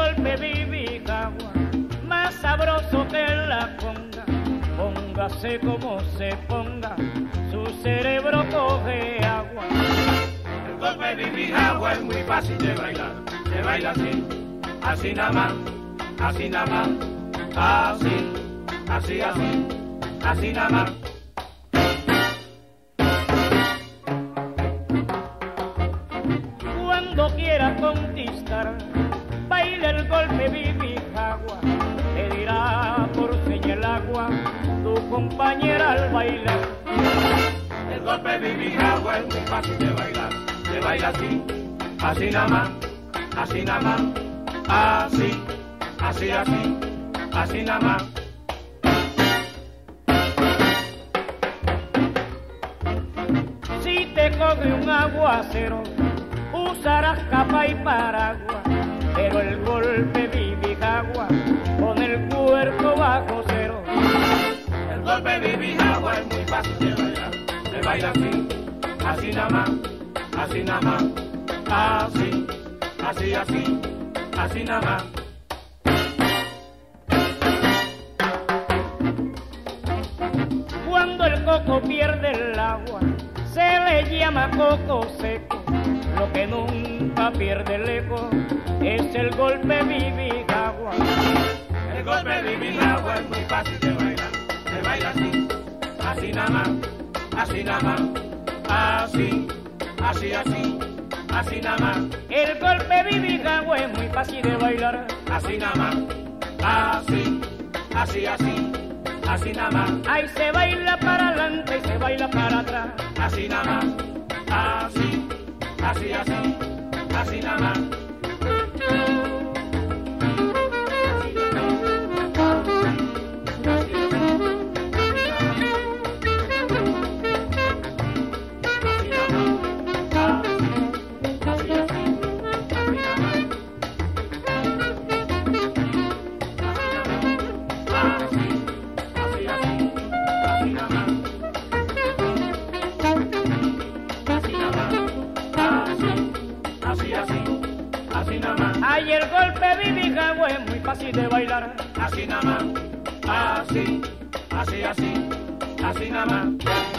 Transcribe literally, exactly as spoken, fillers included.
golpe Bibijagua, más sabroso que la conga. Póngase como se ponga, su cerebro coge agua. El golpe Bibijagua es muy fácil de bailar, se baila así, así nada más, así nada más, así, así, así, así nada más. Cuando quiera conquistar, baila el golpe Bibijagua, te dirá por señal agua tu compañera al bailar. El golpe Bibijagua es muy fácil de bailar, se baila así, así nada más, así nada más, así, así, así, así nada más. Si te coge un aguacero, usarás capa y paraguas, pero el golpe Bibijagua con el cuerpo bajo cero. El golpe Bibijagua es muy fácil de bailar, se baila así, así nada más, así nada más, así, así, así, así nada más. Cuando el coco pierde el agua, se le llama coco seco. Lo que nunca pierde el eco es el golpe Bibijagua. El golpe Bibijagua es muy fácil de bailar, se baila así, así nada más, así nada más, así, así, así, así nada más. El golpe Bibijagua es muy fácil de bailar, así nada más, así, así, así, así nada más. Ahí se baila para adelante y se baila para atrás, así nada más, así, así, así, así nada más. Ay, el golpe Bibijagua es muy fácil de bailar, así nada más, así, así, así, así nada más.